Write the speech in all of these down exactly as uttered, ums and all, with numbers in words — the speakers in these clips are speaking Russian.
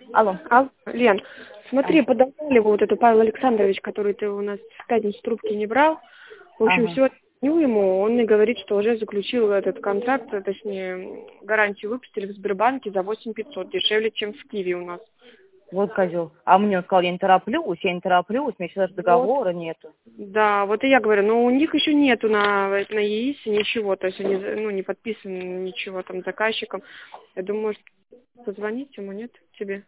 Алло. А, Лен, смотри, А. подавали вот это Павел Александрович, который ты у нас в пятницу трубки не брал. В общем, Ага. сегодня звоню ему, он мне говорит, что уже заключил этот контракт, а точнее, гарантию выпустили в Сбербанке за восемь тысяч пятьсот, дешевле, чем в Киеве у нас. Вот козел. А мне он сказал, я не тороплюсь, я не тороплюсь, у меня еще даже Вот. договора нету. Да, вот и я говорю, но у них еще нету на, на ЕИСе ничего, то есть они, ну, не подписаны ничего там заказчиком. Я думаю, может, позвонить ему, нет, тебе?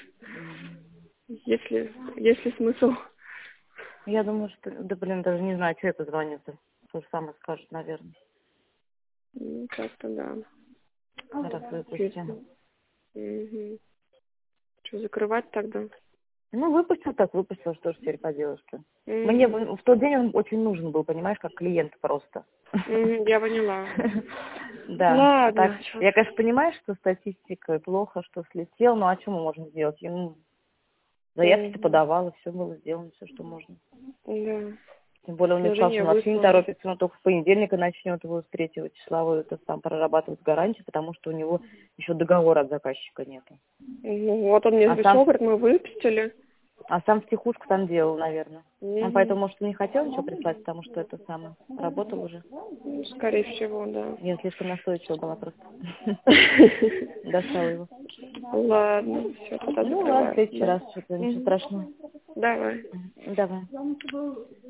Если, если смысл. Я думаю, что, да блин, даже не знаю, что я позвоню-то. То же самое скажет, наверное. Ну, как-то да. Раз выпустим. Угу. Что, закрывать тогда? Ну, выпустил так, выпустил, что ж теперь поделаешь-то. Мне Угу. в в тот день он очень нужен был, понимаешь, как клиент просто. Угу, я поняла. Да, а так, Ладно, чё. я, конечно, понимаю, что статистика плохо, что слетел, но а что мы можем сделать? Ему заявки Угу. подавала, все было сделано, все, что можно. Да. Тем более он мне сказал, что Предложение он вообще не выслано. торопится, он только в понедельника начнет его с третьего числа вот это там прорабатывать гарантию, потому что у него еще договора от заказчика нету. Ну, вот он мне А написал, сам, говорит, мы выпустили. а сам втихушку там делал, наверное. Он Угу. поэтому, может, и не хотел ничего прислать, потому что это самое, работал уже. Ну, скорее всего, да. Я слишком настойчива была просто. Достала его. Ладно, все, тогда Ну ладно, в закрываю. следующий Да. раз что-то, ничего Мгм. страшного. Давай. Давай.